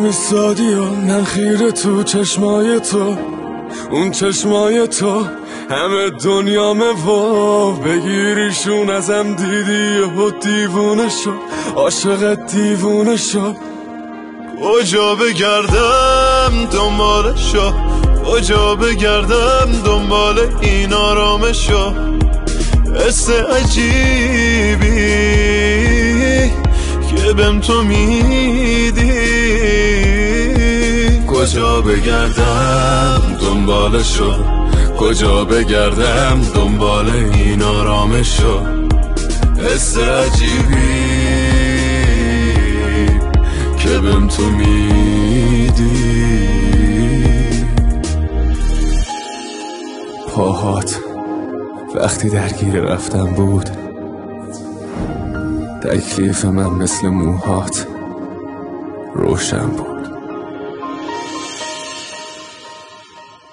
میستادی و من خیره تو چشمای تو، اون چشمای تو همه دنیامه و بگیریشون ازم دیدی و دیوونه شو، عاشقت دیوونه شو. کجا بگردم دنبالشو، کجا بگردم دنبال این آرامشو، حس عجیبی که بهم تو میدی. کجا بگردم دنبالشو، کجا بگردم دنبال این آرامشو، حس عجیبی که بهم تو میدی. پاهات وقتی درگیر رفتن بود، تکلیف من مثل موهات روشن بود.